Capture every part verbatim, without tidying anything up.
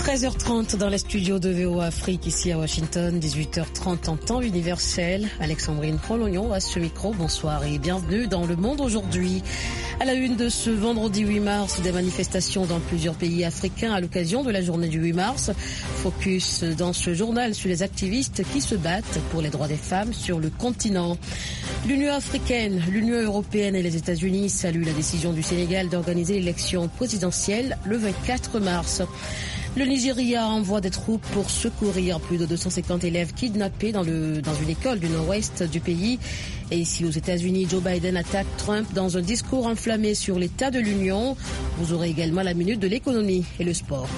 treize heures trente dans les studios de V O Afrique, ici à Washington, dix-huit heures trente en temps universel. Alexandrine Prolognon à ce micro, bonsoir et bienvenue dans Le Monde aujourd'hui. À la une de ce vendredi huit mars, des manifestations dans plusieurs pays africains à l'occasion de la journée du huit mars. Focus dans ce journal sur les activistes qui se battent pour les droits des femmes sur le continent. L'Union africaine, l'Union européenne et les États-Unis saluent la décision du Sénégal d'organiser l'élection présidentielle le vingt-quatre mars. Le Nigeria envoie des troupes pour secourir plus de deux cent cinquante élèves kidnappés dans, le, dans une école du nord-ouest du pays. Et ici aux États-Unis, Joe Biden attaque Trump dans un discours enflammé sur l'état de l'Union. Vous aurez également la minute de l'économie et le sport.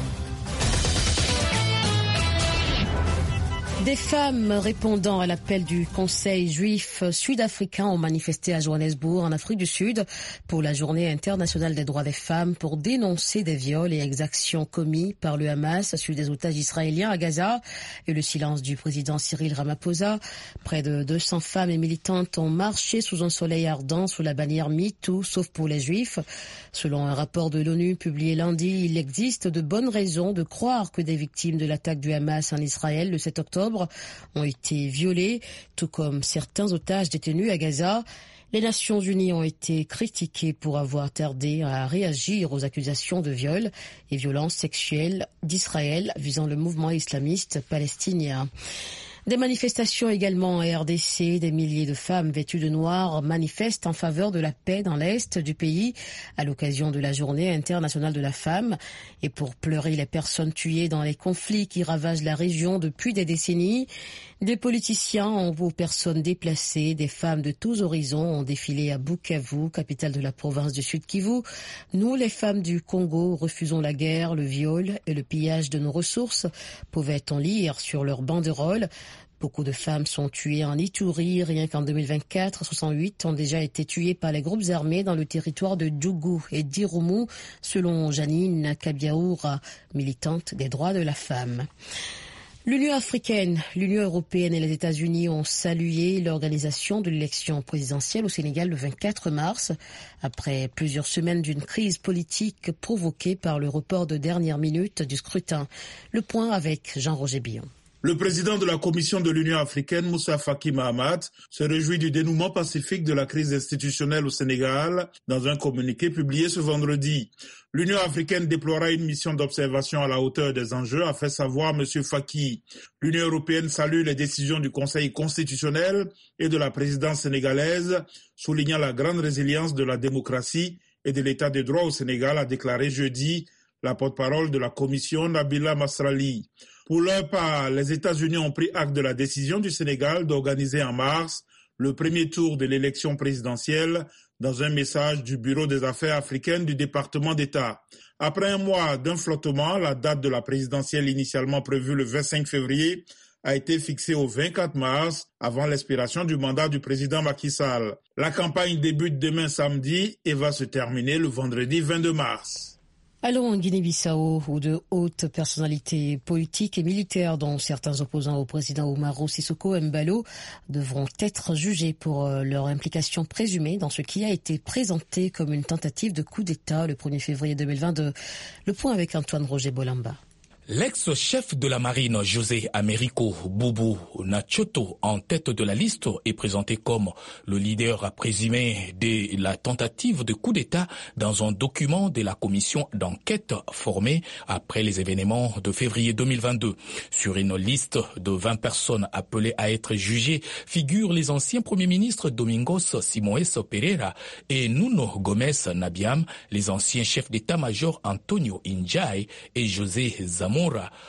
Des femmes répondant à l'appel du Conseil juif sud-africain ont manifesté à Johannesburg, en Afrique du Sud, pour la journée internationale des droits des femmes, pour dénoncer des viols et exactions commis par le Hamas sur des otages israéliens à Gaza et le silence du président Cyril Ramaphosa. Près de deux cents femmes et militantes ont marché sous un soleil ardent sous la bannière MeToo, sauf pour les juifs. Selon un rapport de l'ONU publié lundi, il existe de bonnes raisons de croire que des victimes de l'attaque du Hamas en Israël le sept octobre ont été violés, tout comme certains otages détenus à Gaza. Les Nations Unies ont été critiquées pour avoir tardé à réagir aux accusations de viol et violences sexuelles d'Israël visant le mouvement islamiste palestinien. Des manifestations également en R D C, des milliers de femmes vêtues de noir manifestent en faveur de la paix dans l'est du pays à l'occasion de la journée internationale de la femme et pour pleurer les personnes tuées dans les conflits qui ravagent la région depuis des décennies. Des politiciens aux personnes déplacées, des femmes de tous horizons ont défilé à Bukavu, capitale de la province du Sud Kivu. Nous, les femmes du Congo, refusons la guerre, le viol et le pillage de nos ressources, pouvait-on lire sur leur banderole. Beaucoup de femmes sont tuées en Ituri. Rien qu'en deux mille vingt-quatre, soixante-huit ont déjà été tuées par les groupes armés dans le territoire de Djougou et d'Irumu, selon Janine Kabiaoura, militante des droits de la femme. L'Union africaine, l'Union européenne et les États-Unis ont salué l'organisation de l'élection présidentielle au Sénégal le vingt-quatre mars, après plusieurs semaines d'une crise politique provoquée par le report de dernière minute du scrutin. Le point avec Jean-Roger Billon. Le président de la Commission de l'Union africaine, Moussa Faki Mahamat, se réjouit du dénouement pacifique de la crise institutionnelle au Sénégal dans un communiqué publié ce vendredi. L'Union africaine déploiera une mission d'observation à la hauteur des enjeux, a fait savoir M. Faki. L'Union européenne salue les décisions du Conseil constitutionnel et de la présidence sénégalaise, soulignant la grande résilience de la démocratie et de l'état de droit au Sénégal, a déclaré jeudi la porte-parole de la Commission, Nabila Masrali. Pour leur part, les États-Unis ont pris acte de la décision du Sénégal d'organiser en mars le premier tour de l'élection présidentielle dans un message du Bureau des affaires africaines du département d'État. Après un mois d'un flottement, la date de la présidentielle initialement prévue le vingt-cinq février a été fixée au vingt-quatre mars avant l'expiration du mandat du président Macky Sall. La campagne débute demain samedi et va se terminer le vendredi vingt-deux mars. Allons en Guinée-Bissau, où de hautes personnalités politiques et militaires, dont certains opposants au président Umaro Sissoko Embalo, devront être jugés pour leur implication présumée dans ce qui a été présenté comme une tentative de coup d'État le premier février deux mille vingt-deux. Le point avec Antoine Roger Bolamba. L'ex-chef de la marine José Américo Boubou Nachoto, en tête de la liste, est présenté comme le leader présumé de la tentative de coup d'État dans un document de la commission d'enquête formée après les événements de février deux mille vingt-deux. Sur une liste de vingt personnes appelées à être jugées figurent les anciens premiers ministres Domingos Simoes Pereira et Nuno Gomes Nabiam, les anciens chefs d'état-major Antonio Injai et José Zamora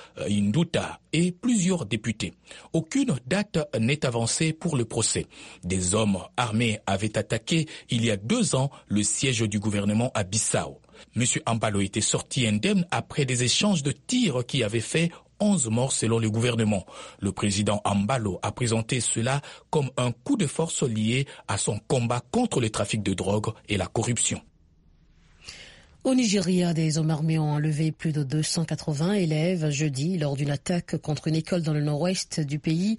Induta et plusieurs députés. Aucune date n'est avancée pour le procès. Des hommes armés avaient attaqué il y a deux ans le siège du gouvernement à Bissau. M. Embalo était sorti indemne après des échanges de tirs qui avaient fait onze morts selon le gouvernement. Le président Embalo a présenté cela comme un coup de force lié à son combat contre le trafic de drogue et la corruption. Au Nigeria, des hommes armés ont enlevé plus de deux cent quatre-vingts élèves jeudi lors d'une attaque contre une école dans le nord-ouest du pays.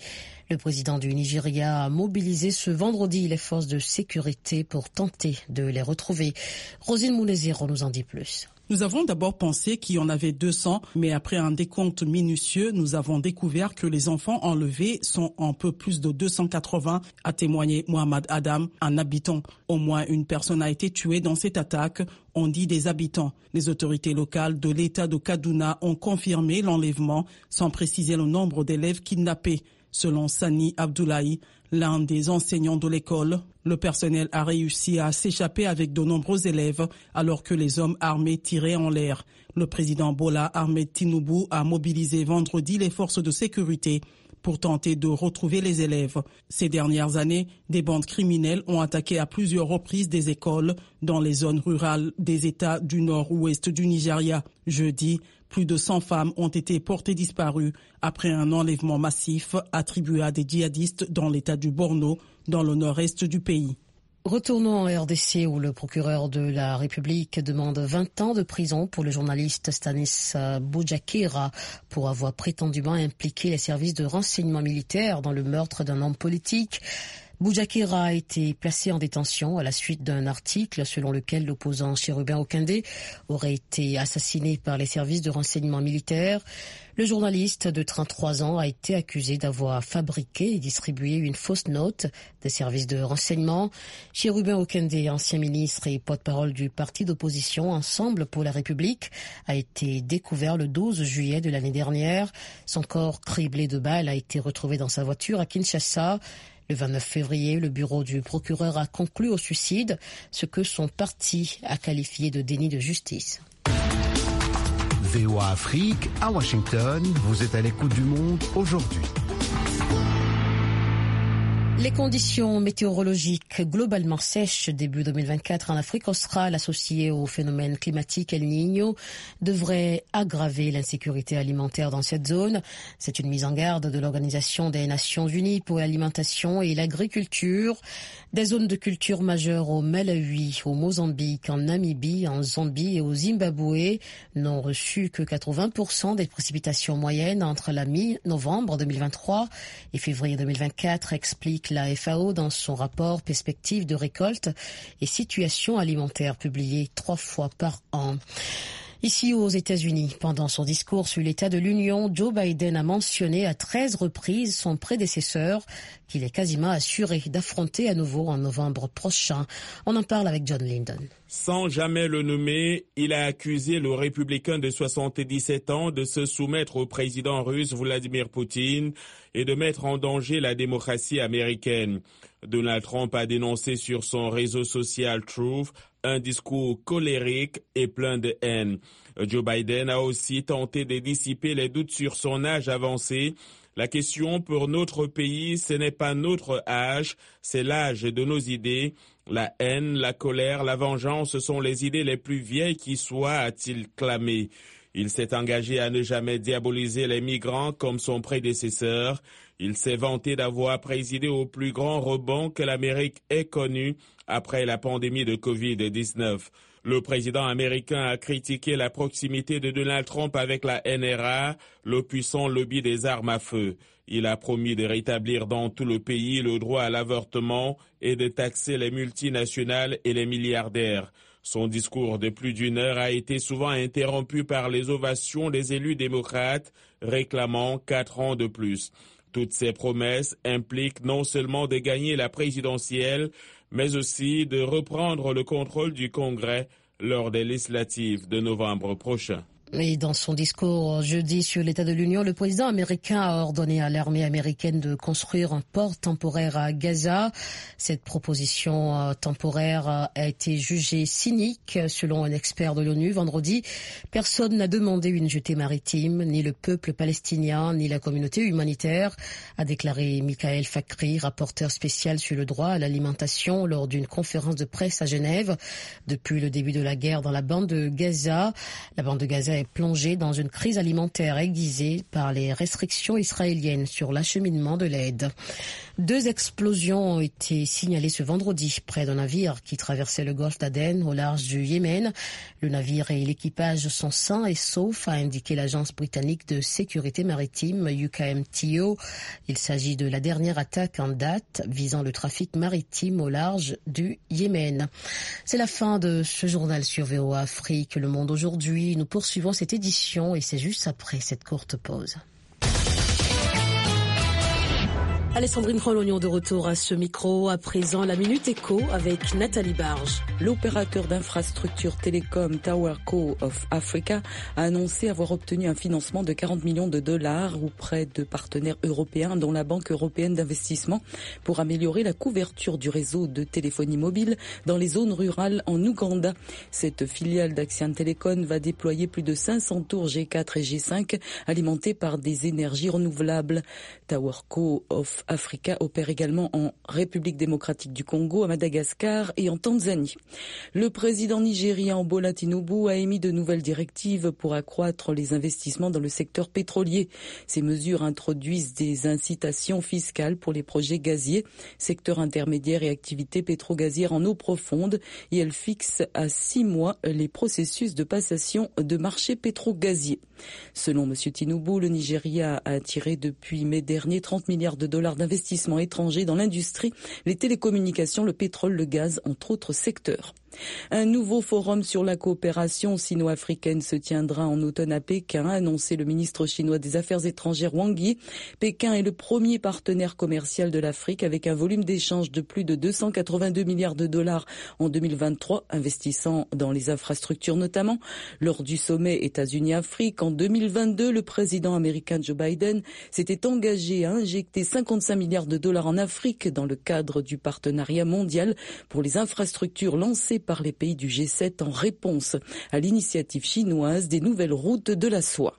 Le président du Nigeria a mobilisé ce vendredi les forces de sécurité pour tenter de les retrouver. Rosine Moulezero nous en dit plus. Nous avons d'abord pensé qu'il y en avait deux cents, mais après un décompte minutieux, nous avons découvert que les enfants enlevés sont un peu plus de deux cent quatre-vingts, a témoigné Mohamed Adam, un habitant. Au moins une personne a été tuée dans cette attaque, ont dit des habitants. Les autorités locales de l'État de Kaduna ont confirmé l'enlèvement sans préciser le nombre d'élèves kidnappés. Selon Sani Abdoulaye, l'un des enseignants de l'école, le personnel a réussi à s'échapper avec de nombreux élèves alors que les hommes armés tiraient en l'air. Le président Bola Ahmed Tinubu a mobilisé vendredi les forces de sécurité pour tenter de retrouver les élèves. Ces dernières années, des bandes criminelles ont attaqué à plusieurs reprises des écoles dans les zones rurales des États du nord-ouest du Nigeria. Jeudi, plus de cent femmes ont été portées disparues après un enlèvement massif attribué à des djihadistes dans l'État du Borno, dans le nord-est du pays. Retournons en R D C où le procureur de la République demande vingt ans de prison pour le journaliste Stanis Boujakera pour avoir prétendument impliqué les services de renseignement militaire dans le meurtre d'un homme politique. Boujakera a été placé en détention à la suite d'un article selon lequel l'opposant Chérubin Okindé aurait été assassiné par les services de renseignement militaire. Le journaliste de trente-trois ans a été accusé d'avoir fabriqué et distribué une fausse note des services de renseignement. Chérubin Okindé, ancien ministre et porte-parole du parti d'opposition Ensemble pour la République, a été découvert le douze juillet de l'année dernière. Son corps criblé de balles a été retrouvé dans sa voiture à Kinshasa. Le vingt-neuf février, le bureau du procureur a conclu au suicide, ce que son parti a qualifié de déni de justice. V O A Afrique, à Washington, vous êtes à l'écoute du monde aujourd'hui. Les conditions météorologiques globalement sèches début deux mille vingt-quatre en Afrique australe associées au phénomène climatique El Niño devraient aggraver l'insécurité alimentaire dans cette zone. C'est une mise en garde de l'Organisation des Nations Unies pour l'alimentation et l'agriculture. Des zones de culture majeures au Malawi, au Mozambique, en Namibie, en Zambie et au Zimbabwe n'ont reçu que quatre-vingts pour cent des précipitations moyennes entre la mi-novembre deux mille vingt-trois et février deux mille vingt-quatre, explique la F A O dans son rapport Perspectives de récolte et situation alimentaire publié trois fois par an. Ici aux États-Unis, pendant son discours sur l'état de l'Union, Joe Biden a mentionné à treize reprises son prédécesseur qu'il est quasiment assuré d'affronter à nouveau en novembre prochain. On en parle avec John Linden. Sans jamais le nommer, il a accusé le républicain de soixante-dix-sept ans de se soumettre au président russe Vladimir Poutine et de mettre en danger la démocratie américaine. Donald Trump a dénoncé sur son réseau social Truth un discours colérique et plein de haine. Joe Biden a aussi tenté de dissiper les doutes sur son âge avancé. La question pour notre pays, ce n'est pas notre âge, c'est l'âge de nos idées. La haine, la colère, la vengeance sont les idées les plus vieilles qui soient, a-t-il clamé. Il s'est engagé à ne jamais diaboliser les migrants comme son prédécesseur. Il s'est vanté d'avoir présidé au plus grand rebond que l'Amérique ait connu après la pandémie de covid dix-neuf. Le président américain a critiqué la proximité de Donald Trump avec la N R A, le puissant lobby des armes à feu. Il a promis de rétablir dans tout le pays le droit à l'avortement et de taxer les multinationales et les milliardaires. Son discours de plus d'une heure a été souvent interrompu par les ovations des élus démocrates réclamant quatre ans de plus. Toutes ces promesses impliquent non seulement de gagner la présidentielle, mais aussi de reprendre le contrôle du Congrès lors des législatives de novembre prochain. Et dans son discours jeudi sur l'état de l'Union, le président américain a ordonné à l'armée américaine de construire un port temporaire à Gaza. Cette proposition temporaire a été jugée cynique, selon un expert de l'ONU vendredi. Personne n'a demandé une jetée maritime, ni le peuple palestinien, ni la communauté humanitaire, a déclaré Michael Fakhri, rapporteur spécial sur le droit à l'alimentation lors d'une conférence de presse à Genève. Depuis le début de la guerre dans la bande de Gaza, la bande de Gaza est est plongé dans une crise alimentaire aiguisée par les restrictions israéliennes sur l'acheminement de l'aide. Deux explosions ont été signalées ce vendredi près d'un navire qui traversait le golfe d'Aden au large du Yémen. Le navire et l'équipage sont sains et saufs, a indiqué l'agence britannique de sécurité maritime U K M T O. Il s'agit de la dernière attaque en date visant le trafic maritime au large du Yémen. C'est la fin de ce journal sur V O A Afrique, Le Monde aujourd'hui. Nous poursuivons cette édition et c'est juste après cette courte pause. Alessandrine Rolognon de retour à ce micro. À présent, la Minute Éco avec Nathalie Barge. L'opérateur d'infrastructures télécom TowerCo of Africa a annoncé avoir obtenu un financement de quarante millions de dollars auprès de partenaires européens dont la Banque européenne d'investissement pour améliorer la couverture du réseau de téléphonie mobile dans les zones rurales en Ouganda. Cette filiale d'Axian Telecom va déployer plus de cinq cents tours G quatre et G cinq alimentées par des énergies renouvelables. TowerCo of Africa opère également en République démocratique du Congo, à Madagascar et en Tanzanie. Le président nigérian Bola Tinubu a émis de nouvelles directives pour accroître les investissements dans le secteur pétrolier. Ces mesures introduisent des incitations fiscales pour les projets gaziers, secteur intermédiaire et activités pétro-gazières en eau profonde, et elles fixent à six mois les processus de passation de marché pétro-gazier. Selon M. Tinubu, le Nigeria a attiré depuis mai dernier trente milliards de dollars d'investissements étrangers dans l'industrie, les télécommunications, le pétrole, le gaz, entre autres secteurs. Un nouveau forum sur la coopération sino-africaine se tiendra en automne à Pékin, a annoncé le ministre chinois des Affaires étrangères Wang Yi. Pékin est le premier partenaire commercial de l'Afrique avec un volume d'échange de plus de deux cent quatre-vingt-deux milliards de dollars en deux mille vingt-trois, investissant dans les infrastructures notamment. Lors du sommet États-Unis-Afrique en deux mille vingt-deux, le président américain Joe Biden s'était engagé à injecter cinquante-cinq milliards de dollars en Afrique dans le cadre du partenariat mondial pour les infrastructures lancées par les pays du G sept en réponse à l'initiative chinoise des nouvelles routes de la soie.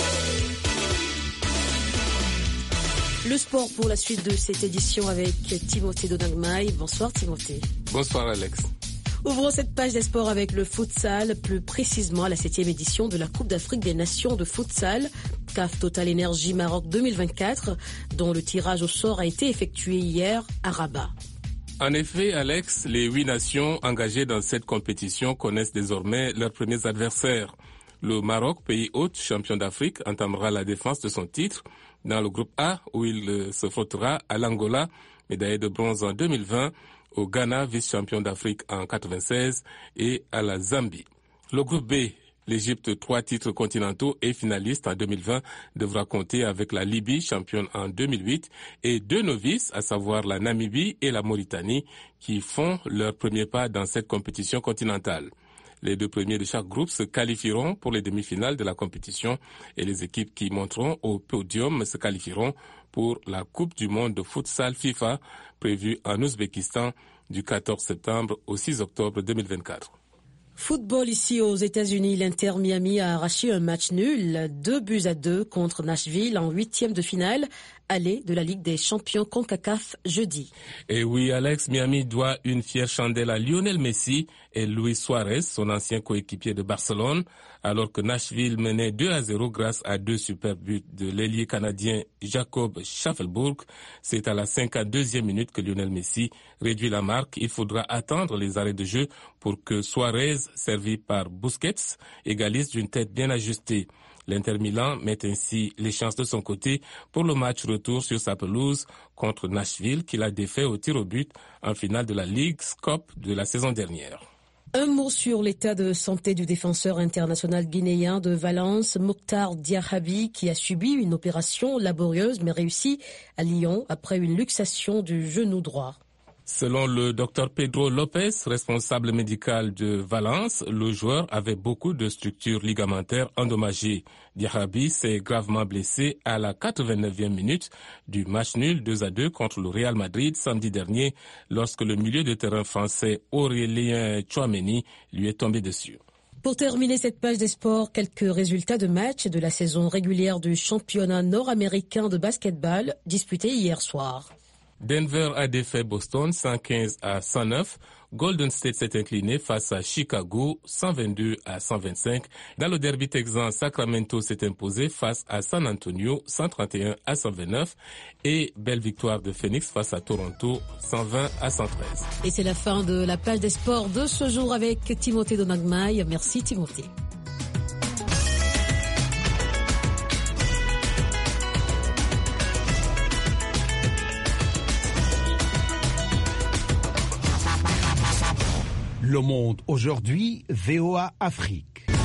Le sport pour la suite de cette édition avec Timothée Dodangmaï. Bonsoir Timothée. Bonsoir Alex. Ouvrons cette page des sports avec le futsal, plus précisément la septième édition de la Coupe d'Afrique des Nations de futsal, C A F Total Energy Maroc deux mille vingt-quatre, dont le tirage au sort a été effectué hier à Rabat. En effet, Alex, les huit nations engagées dans cette compétition connaissent désormais leurs premiers adversaires. Le Maroc, pays hôte, champion d'Afrique, entamera la défense de son titre dans le groupe A, où il se frottera à l'Angola, médaillé de bronze en deux mille vingt, au Ghana, vice-champion d'Afrique en quatre-vingt-seize, et à la Zambie. Le groupe B, l'Égypte, trois titres continentaux et finaliste en deux mille vingt, devra compter avec la Libye, championne en deux mille huit, et deux novices, à savoir la Namibie et la Mauritanie, qui font leur premier pas dans cette compétition continentale. Les deux premiers de chaque groupe se qualifieront pour les demi-finales de la compétition et les équipes qui monteront au podium se qualifieront pour la Coupe du monde de futsal FIFA prévue en Ouzbékistan du quatorze septembre au six octobre deux mille vingt-quatre. Football ici aux États-Unis, l'Inter Miami a arraché un match nul, deux buts à deux contre Nashville en huitième de finale, aller de la Ligue des champions CONCACAF jeudi. Et oui, Alex, Miami doit une fière chandelle à Lionel Messi et Luis Suarez, son ancien coéquipier de Barcelone, alors que Nashville menait deux à zéro grâce à deux super buts de l'ailier canadien Jacob Schaffelburg. C'est à la cinquante-deuxième minute que Lionel Messi réduit la marque. Il faudra attendre les arrêts de jeu pour que Suarez, servi par Busquets, égalise d'une tête bien ajustée. L'Inter Milan met ainsi les chances de son côté pour le match retour sur sa pelouse contre Nashville, qu'il a défait au tir au but en finale de la Ligue Cup de la saison dernière. Un mot sur l'état de santé du défenseur international guinéen de Valence, Mokhtar Diakhaby, qui a subi une opération laborieuse mais réussie à Lyon après une luxation du genou droit. Selon le docteur Pedro Lopez, responsable médical de Valence, le joueur avait beaucoup de structures ligamentaires endommagées. Diakhaby s'est gravement blessé à la quatre-vingt-neuvième minute du match nul deux à deux contre le Real Madrid samedi dernier, lorsque le milieu de terrain français Aurélien Tchouaméni lui est tombé dessus. Pour terminer cette page des sports, quelques résultats de matchs de la saison régulière du championnat nord-américain de basketball disputé hier soir. Denver a défait Boston cent quinze à cent neuf. Golden State s'est incliné face à Chicago, cent vingt-deux à cent vingt-cinq. Dans le derby texan, Sacramento s'est imposé face à San Antonio, cent trente et un à cent vingt-neuf. Et belle victoire de Phoenix face à Toronto, cent vingt à cent treize. Et c'est la fin de la page des sports de ce jour avec Timothée Donagmaï. Merci Timothée. Le Monde aujourd'hui, V O A Afrique.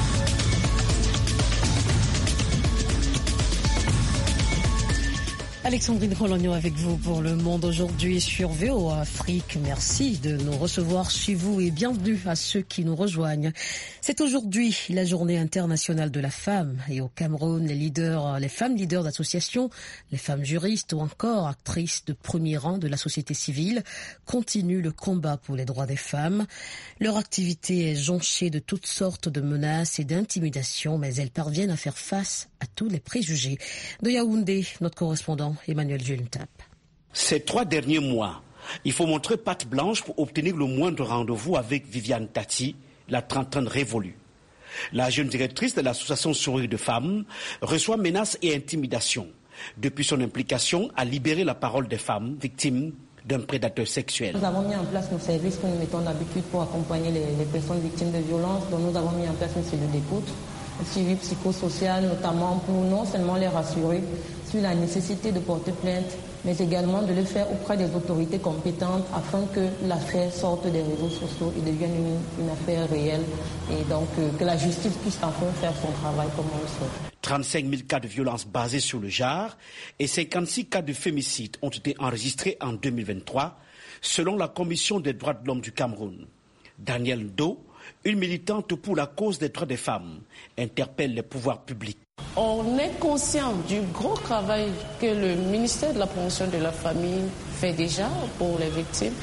Alexandrine Rologno avec vous pour Le Monde aujourd'hui sur V O A Afrique. Merci de nous recevoir chez vous et bienvenue à ceux qui nous rejoignent. C'est aujourd'hui la journée internationale de la femme et au Cameroun, les leaders, les femmes leaders d'associations, les femmes juristes ou encore actrices de premier rang de la société civile continuent le combat pour les droits des femmes. Leur activité est jonchée de toutes sortes de menaces et d'intimidations, mais elles parviennent à faire face à tous les préjugés. De Yaoundé, notre correspondant Emmanuel Julentap. Ces trois derniers mois, il faut montrer patte blanche pour obtenir le moindre rendez-vous avec Viviane Tati, la trentaine révolue. La jeune directrice de l'association Sourire de Femmes reçoit menaces et intimidations depuis son implication à libérer la parole des femmes victimes d'un prédateur sexuel. Nous avons mis en place nos services que nous mettons d'habitude pour accompagner les, les personnes victimes de violences. Donc nous avons mis en place une cellule d'écoute, un suivi psychosocial, notamment pour non seulement les rassurer sur la nécessité de porter plainte, mais également de le faire auprès des autorités compétentes afin que l'affaire sorte des réseaux sociaux et devienne une, une affaire réelle et donc euh, que la justice puisse enfin faire son travail comme on le souhaite. trente-cinq mille cas de violence basés sur le genre et cinquante-six cas de fémicide ont été enregistrés en deux mille vingt-trois, selon la Commission des droits de l'homme du Cameroun. Danielle Do, une militante pour la cause des droits des femmes, interpelle les pouvoirs publics. On est conscient du gros travail que le ministère de la promotion de la famille fait déjà pour les victimes.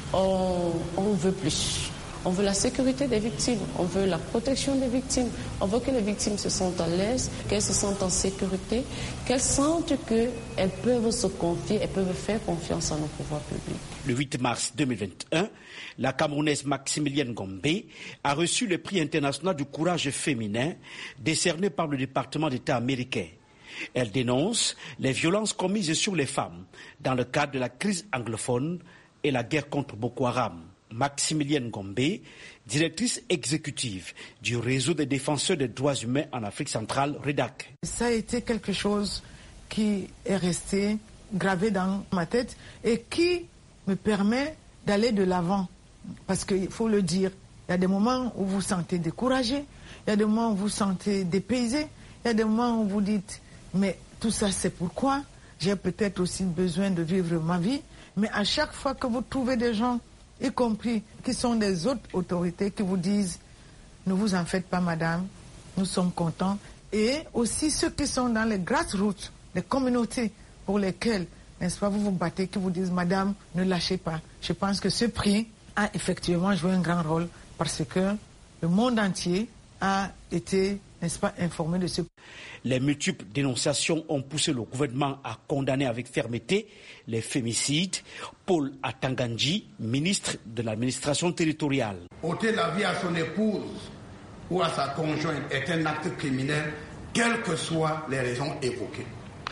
On, on veut plus. On veut la sécurité des victimes, on veut la protection des victimes, on veut que les victimes se sentent à l'aise, qu'elles se sentent en sécurité, qu'elles sentent qu'elles peuvent se confier, elles peuvent faire confiance à nos pouvoirs publics. Le huit mars deux mille vingt et un, la Camerounaise Maximilienne Gombe a reçu le prix international du courage féminin décerné par le département d'État américain. Elle dénonce les violences commises sur les femmes dans le cadre de la crise anglophone et la guerre contre Boko Haram. Maximilienne Gombe, directrice exécutive du réseau des défenseurs des droits humains en Afrique centrale, REDAC. Ça a été quelque chose qui est resté gravé dans ma tête et qui me permet d'aller de l'avant. Parce qu'il faut le dire, il y a des moments où vous vous sentez découragé, il y a des moments où vous vous sentez dépaysé, il y a des moments où vous dites, mais tout ça c'est pourquoi j'ai peut-être aussi besoin de vivre ma vie. Mais à chaque fois que vous trouvez des gens, y compris qui sont des autres autorités qui vous disent « Ne vous en faites pas, madame, nous sommes contents ». Et aussi ceux qui sont dans les grassroots, les communautés pour lesquelles, n'est-ce pas, vous vous battez, qui vous disent « Madame, ne lâchez pas ». Je pense que ce prix a effectivement joué un grand rôle parce que le monde entier a été, n'est-ce pas, informé de ce prix. Les multiples dénonciations ont poussé le gouvernement à condamner avec fermeté les fémicides. Paul Atangandji, ministre de l'administration territoriale. Ôter la vie à son épouse ou à sa conjointe est un acte criminel, quelles que soient les raisons évoquées.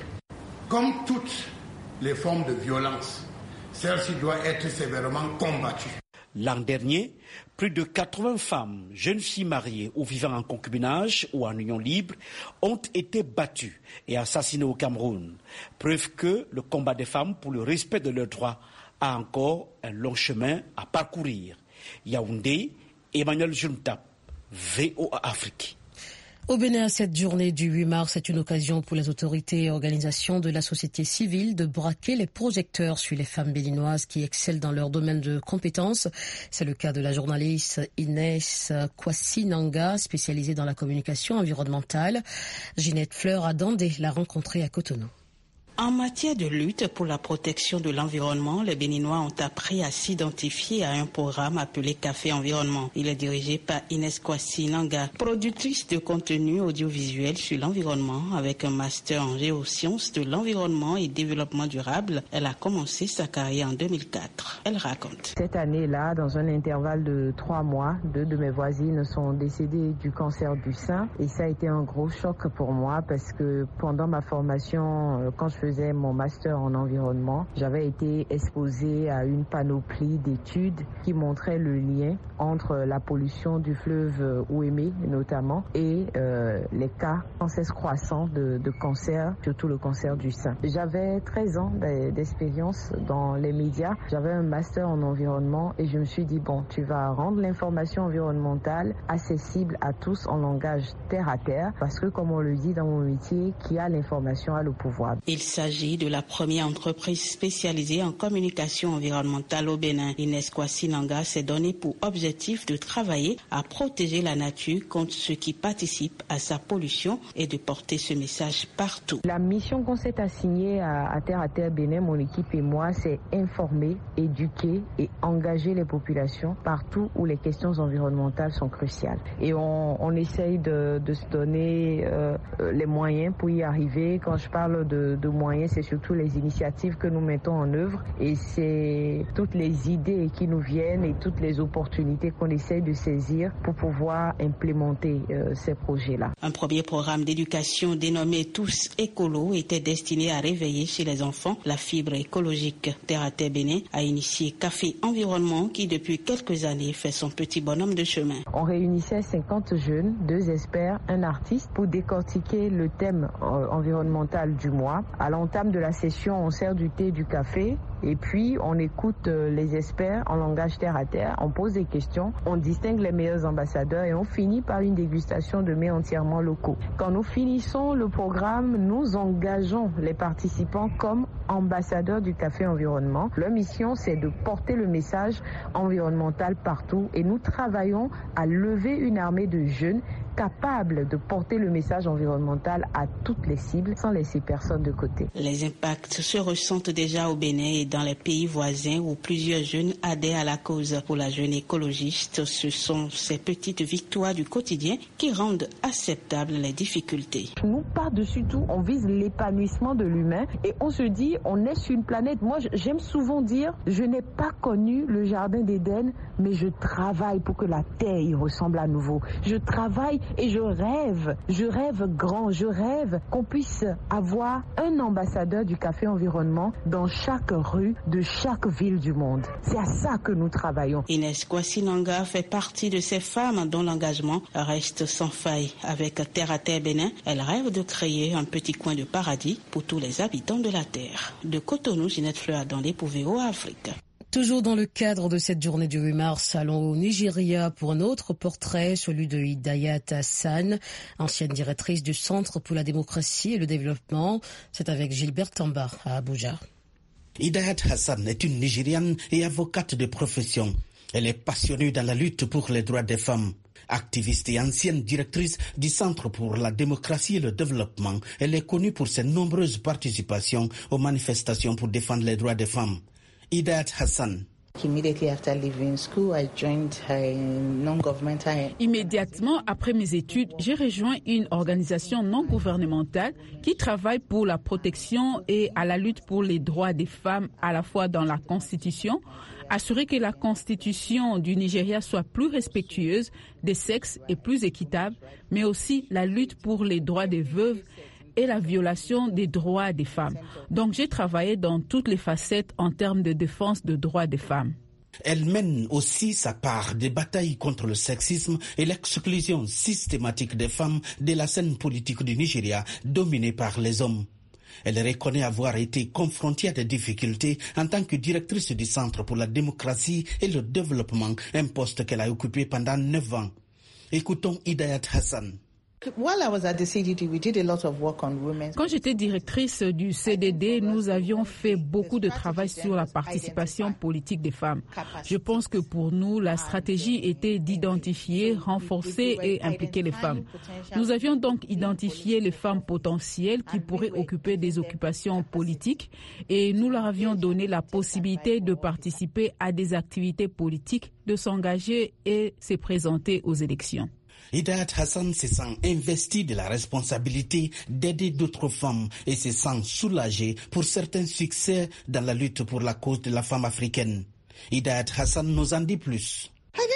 Comme toutes les formes de violence, celle-ci doit être sévèrement combattue. L'an dernier, plus de quatre-vingts femmes, jeunes filles mariées ou vivant en concubinage ou en union libre, ont été battues et assassinées au Cameroun. Preuve que le combat des femmes pour le respect de leurs droits a encore un long chemin à parcourir. Yaoundé, Emmanuel Juntap, V O A Afrique. Au Bénin, cette journée du huit mars est une occasion pour les autorités et organisations de la société civile de braquer les projecteurs sur les femmes béninoises qui excellent dans leur domaine de compétences. C'est le cas de la journaliste Inès Kwasi-Nanga, spécialisée dans la communication environnementale. Ginette Fleur a Dandé l'a rencontrée à Cotonou. En matière de lutte pour la protection de l'environnement, les Béninois ont appris à s'identifier à un programme appelé Café Environnement. Il est dirigé par Inès Kwasi Nanga, productrice de contenu audiovisuel sur l'environnement avec un master en géosciences de l'environnement et développement durable. Elle a commencé sa carrière en deux mille quatre. Elle raconte. Cette année-là, dans un intervalle de trois mois, deux de mes voisines sont décédées du cancer du sein et ça a été un gros choc pour moi parce que pendant ma formation, quand je faisais mon master en environnement, j'avais été exposée à une panoplie d'études qui montraient le lien entre la pollution du fleuve Ouémé notamment et euh, les cas sans cesse croissants de, de cancer, surtout le cancer du sein. J'avais treize ans d'expérience dans les médias, j'avais un master en environnement et je me suis dit bon, tu vas rendre l'information environnementale accessible à tous en langage terre à terre parce que comme on le dit dans mon métier, qui a l'information a le pouvoir. Il Il s'agit de la première entreprise spécialisée en communication environnementale au Bénin. Inès Kwasi Nanga s'est donné pour objectif de travailler à protéger la nature contre ceux qui participent à sa pollution et de porter ce message partout. La mission qu'on s'est assignée à, à Terre à Terre Bénin, mon équipe et moi, c'est informer, éduquer et engager les populations partout où les questions environnementales sont cruciales. Et on, on essaye de, de se donner euh, les moyens pour y arriver. Quand je parle de, de moyens, c'est surtout les initiatives que nous mettons en œuvre et c'est toutes les idées qui nous viennent et toutes les opportunités qu'on essaie de saisir pour pouvoir implémenter euh, ces projets-là. Un premier programme d'éducation dénommé Tous Écolo était destiné à réveiller chez les enfants la fibre écologique. Terre à Terre Bénin a initié Café Environnement qui depuis quelques années fait son petit bonhomme de chemin. On réunissait cinquante jeunes, deux experts, un artiste pour décortiquer le thème euh, environnemental du mois. À l'entame de la session, on sert du thé et du café et puis on écoute les experts en langage terre à terre, on pose des questions, on distingue les meilleurs ambassadeurs et on finit par une dégustation de mets entièrement locaux. Quand nous finissons le programme, nous engageons les participants comme ambassadeurs du Café Environnement. Leur mission, c'est de porter le message environnemental partout et nous travaillons à lever une armée de jeunes capables de porter le message environnemental à toutes les cibles sans laisser personne de côté. Les impacts se ressentent déjà au Bénin et dans les pays voisins où plusieurs jeunes adhèrent à la cause. Pour la jeune écologiste, ce sont ces petites victoires du quotidien qui rendent acceptables les difficultés. Nous, par-dessus tout, on vise l'épanouissement de l'humain et on se dit, on est sur une planète. Moi, j'aime souvent dire, je n'ai pas connu le jardin d'Éden, mais je travaille pour que la terre y ressemble à nouveau. Je travaille et je rêve, je rêve grand, je rêve qu'on puisse avoir un ambassadeur du Café Environnement dans chaque rue de chaque ville du monde. C'est à ça que nous travaillons. Inès Kwasi Nanga fait partie de ces femmes dont l'engagement reste sans faille. Avec Terre à Terre Bénin, elle rêve de créer un petit coin de paradis pour tous les habitants de la Terre. De Cotonou, Ginette Fleur Dandé pour V O A Afrique. Toujours dans le cadre de cette journée du huit mars, allons au Nigeria pour un autre portrait, celui de Hidayat Hassan, ancienne directrice du Centre pour la démocratie et le développement. C'est avec Gilbert Tamba à Abuja. Hidayat Hassan est une Nigériane et avocate de profession. Elle est passionnée dans la lutte pour les droits des femmes. Activiste et ancienne directrice du Centre pour la démocratie et le développement, elle est connue pour ses nombreuses participations aux manifestations pour défendre les droits des femmes. Hidayat Hassan. Immédiatement après mes études, j'ai rejoint une organisation non gouvernementale qui travaille pour la protection et à la lutte pour les droits des femmes à la fois dans la Constitution, assurer que la Constitution du Nigeria soit plus respectueuse des sexes et plus équitable, mais aussi la lutte pour les droits des veuves et la violation des droits des femmes. Donc j'ai travaillé dans toutes les facettes en termes de défense des droits des femmes. Elle mène aussi sa part des batailles contre le sexisme et l'exclusion systématique des femmes de la scène politique du Nigeria dominée par les hommes. Elle reconnaît avoir été confrontée à des difficultés en tant que directrice du Centre pour la démocratie et le développement, un poste qu'elle a occupé pendant neuf ans. Écoutons Hidayat Hassan. Quand j'étais directrice du C D D, nous avions fait beaucoup de travail sur la participation politique des femmes. Je pense que pour nous, la stratégie était d'identifier, renforcer et impliquer les femmes. Nous avions donc identifié les femmes potentielles qui pourraient occuper des occupations politiques et nous leur avions donné la possibilité de participer à des activités politiques, de s'engager et se présenter aux élections. Idayat Hassan se sent investi de la responsabilité d'aider d'autres femmes et se sent soulagé pour certains succès dans la lutte pour la cause de la femme africaine. Idayat Hassan nous en dit plus.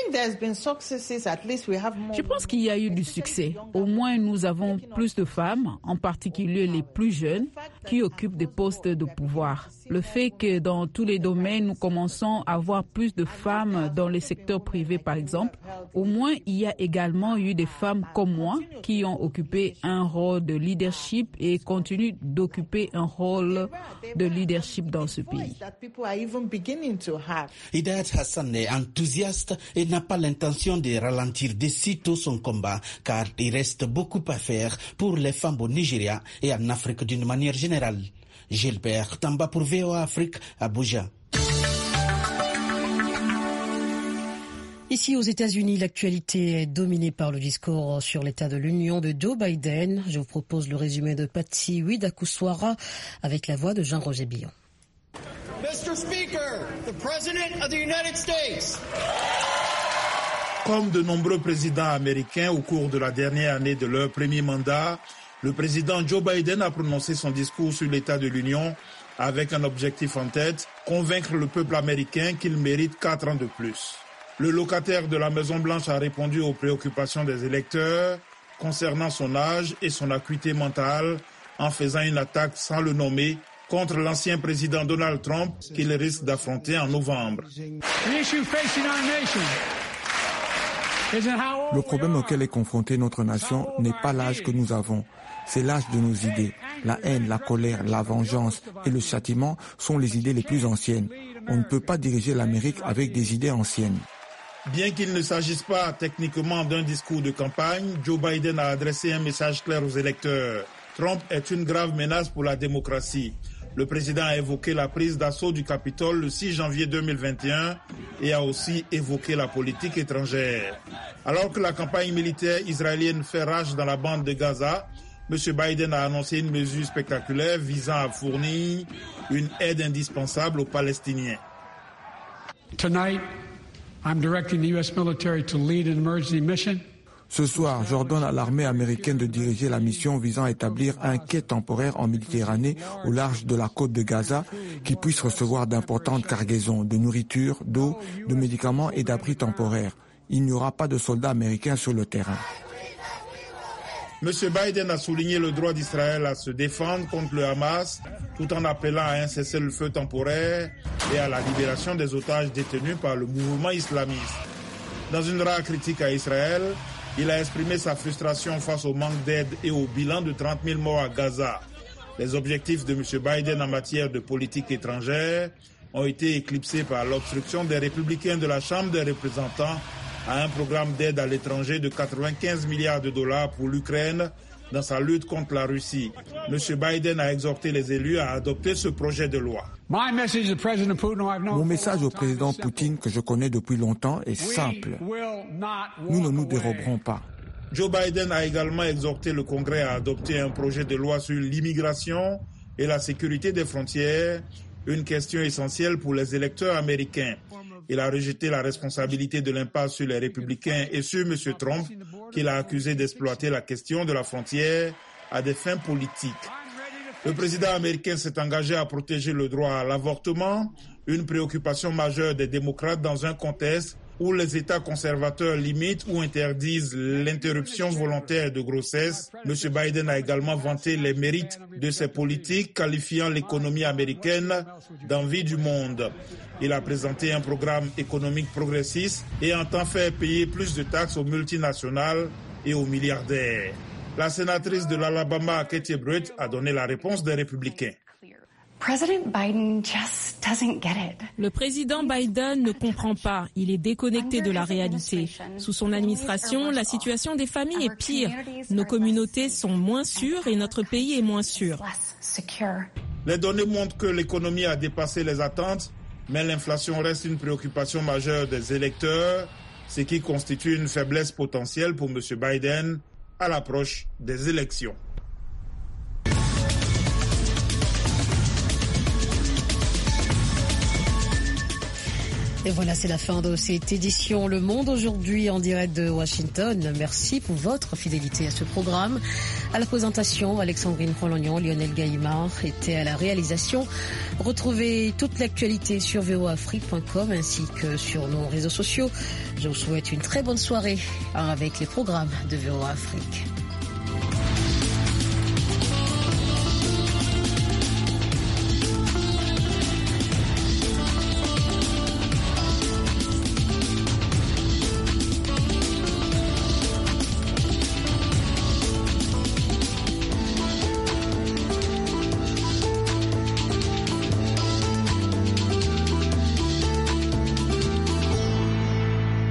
Je pense qu'il y a eu du succès. Au moins, nous avons plus de femmes, en particulier les plus jeunes, qui occupent des postes de pouvoir. Le fait que dans tous les domaines, nous commençons à avoir plus de femmes dans le secteur privé, par exemple, au moins, il y a également eu des femmes comme moi qui ont occupé un rôle de leadership et continuent d'occuper un rôle de leadership dans ce pays. Idayat Hassan est enthousiaste et n'a pas l'intention de ralentir de sitôt son combat, car il reste beaucoup à faire pour les femmes au Nigeria et en Afrique d'une manière générale. Gilbert Tamba pour V O A Afrique, Abuja. Ici aux États-Unis, l'actualité est dominée par le discours sur l'état de l'Union de Joe Biden. Je vous propose le résumé de Patsy Widakuswara avec la voix de Jean-Roger Billon. Mister Speaker, the President of the United States. Comme de nombreux présidents américains au cours de la dernière année de leur premier mandat, le président Joe Biden a prononcé son discours sur l'état de l'Union avec un objectif en tête, convaincre le peuple américain qu'il mérite quatre ans de plus. Le locataire de la Maison-Blanche a répondu aux préoccupations des électeurs concernant son âge et son acuité mentale en faisant une attaque sans le nommer contre l'ancien président Donald Trump qu'il risque d'affronter en novembre. Le problème auquel est confrontée notre nation n'est pas l'âge que nous avons, c'est l'âge de nos idées. La haine, la colère, la vengeance et le châtiment sont les idées les plus anciennes. On ne peut pas diriger l'Amérique avec des idées anciennes. Bien qu'il ne s'agisse pas techniquement d'un discours de campagne, Joe Biden a adressé un message clair aux électeurs. Trump est une grave menace pour la démocratie. Le président a évoqué la prise d'assaut du Capitole le six janvier deux mille vingt et un et a aussi évoqué la politique étrangère. Alors que la campagne militaire israélienne fait rage dans la bande de Gaza, M. Biden a annoncé une mesure spectaculaire visant à fournir une aide indispensable aux Palestiniens. Tonight, I'm directing the U S military to lead an emergency mission. Ce soir, j'ordonne à l'armée américaine de diriger la mission visant à établir un quai temporaire en Méditerranée au large de la côte de Gaza qui puisse recevoir d'importantes cargaisons de nourriture, d'eau, de médicaments et d'abris temporaires. Il n'y aura pas de soldats américains sur le terrain. M. Biden a souligné le droit d'Israël à se défendre contre le Hamas tout en appelant à un cessez-le-feu temporaire et à la libération des otages détenus par le mouvement islamiste. Dans une rare critique à Israël, il a exprimé sa frustration face au manque d'aide et au bilan de trente mille morts à Gaza. Les objectifs de M. Biden en matière de politique étrangère ont été éclipsés par l'obstruction des républicains de la Chambre des représentants à un programme d'aide à l'étranger de quatre-vingt-quinze milliards de dollars pour l'Ukraine dans sa lutte contre la Russie. M. Biden a exhorté les élus à adopter ce projet de loi. Mon message au président Poutine, que je connais depuis longtemps, est simple. Nous ne nous déroberons pas. Joe Biden a également exhorté le Congrès à adopter un projet de loi sur l'immigration et la sécurité des frontières, une question essentielle pour les électeurs américains. Il a rejeté la responsabilité de l'impasse sur les républicains et sur M. Trump, qu'il a accusé d'exploiter la question de la frontière à des fins politiques. Le président américain s'est engagé à protéger le droit à l'avortement, une préoccupation majeure des démocrates dans un contexte où les États conservateurs limitent ou interdisent l'interruption volontaire de grossesse. M. Biden a également vanté les mérites de ses politiques, qualifiant l'économie américaine d'envie du monde. Il a présenté un programme économique progressiste et entend faire payer plus de taxes aux multinationales et aux milliardaires. La sénatrice de l'Alabama, Katie Britt, a donné la réponse des républicains. Le président Biden ne comprend pas. Il est déconnecté de la réalité. Sous son administration, la situation des familles est pire. Nos communautés sont moins sûres et notre pays est moins sûr. Les données montrent que l'économie a dépassé les attentes, mais l'inflation reste une préoccupation majeure des électeurs, ce qui constitue une faiblesse potentielle pour M. Biden à l'approche des élections. Et voilà, c'est la fin de cette édition Le Monde aujourd'hui en direct de Washington. Merci pour votre fidélité à ce programme. À la présentation, Alexandrine Prolognon, Lionel Gaïmard était à la réalisation. Retrouvez toute l'actualité sur v o a afrique point com ainsi que sur nos réseaux sociaux. Je vous souhaite une très bonne soirée avec les programmes de V O A Afrique.